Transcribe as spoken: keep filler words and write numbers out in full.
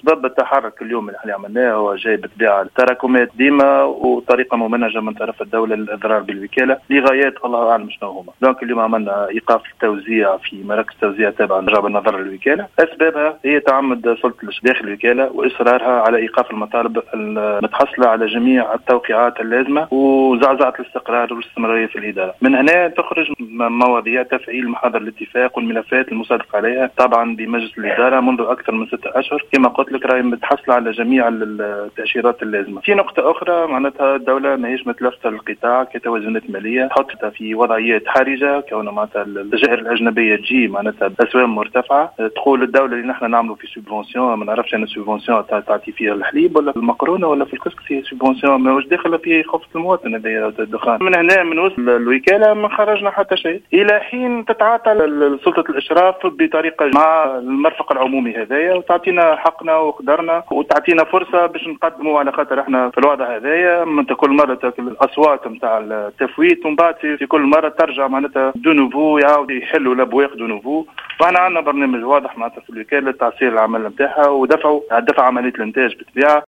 سبب التحرك اليوم اللي عملناه هو جاي بطبيعه تراكمات ديما وطريقه ممنهجه من طرف الدوله للاضرار بالوكاله لغايات الله اعلم شنو هما. دونك اليوم عملنا ايقاف التوزيع في مراكز توزيع تابعه لجاب النظر للوكاله. اسبابها هي تعمد سلطه داخل الوكاله واصرارها على ايقاف المطالب المتحصله على جميع التوقيعات اللازمه وزعزعه الاستقرار والاستمراريه في الاداره. من هنا تخرج مواضيع تفعيل محاضر الاتفاق والملفات المصادق عليها طبعا بمجلس الاداره منذ اكثر من ستة اشهر. كما قلت لك راهي متحصله على جميع التاشيرات اللازمه. في نقطه اخرى معناتها الدوله ماهيش متلفته للقطاع كتوازنات ماليه تحطها في وضعيات حرجه كون معناتها التجارب الاجنبيه تجي معناتها باسواق مرتفعه. تقول الدوله اللي نحن نعملوا في سوبفونسيون ما نعرفش انا سوبفونسيون تعطي فيها الحليب ولا المقرونه ولا في الكسك هي سوبفونسيون ماهوش داخله في خفض المواطن هذا الدخان. من هنا من وصل الوكاله ما خرجنا حتى شيء الى حين تتعاطى سلطه الاشراف بطريقه مع المرفق العمومي هذايا وتعطينا حقنا وقدرنا وتعطينا فرصه باش نقدموا على خاطر احنا في الوضع هذايا من كل مره تاكل الاصوات نتاع التفويت ومن بعد في كل مره ترجع معناتها دو نوفو يعاود يحلوا الابواق دو نوفو. فاحنا عندنا برنامج واضح معناتها في الوكاله لتعسير العمل نتاعها ودفعوا دفع عمليه الانتاج بالطبيعه.